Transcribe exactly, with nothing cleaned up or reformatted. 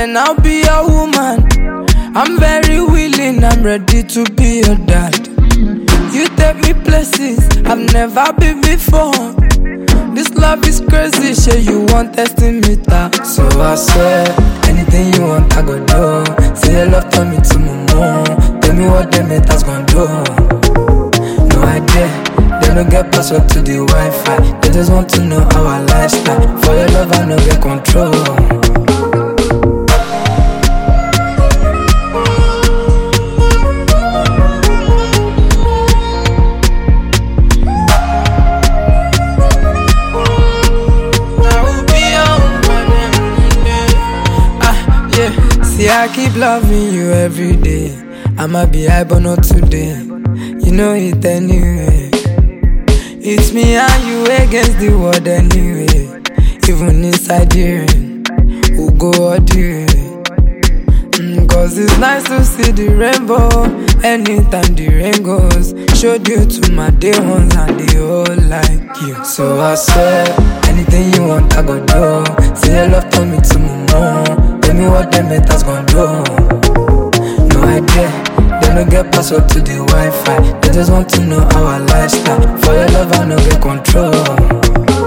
and I'll be your woman. I'm very willing, I'm ready to be your dad. You take me places I've never been before. This love is crazy, shit, you want testing me that. So I swear, anything you want I go do. Say your love turn me to my mom. Tell me what them haters gon' do. No idea, they don't get password to the Wi-Fi. They just want to know our lifestyle. For your love I no get control. See, I keep loving you every day. I'ma be high but not today. You know it anyway. It's me and you against the world anyway. Even inside the rain, we'll go all the way. mm, Cause it's nice to see the rainbow anytime the rain goes. Showed you to my day ones and they all like you. So I swear, anything you want I go do. Say your love turn me to my mom. Tell me what them haters gon' do. No idea, they don't get password to the Wi-Fi. They just want to know our lifestyle. For your love I no get control.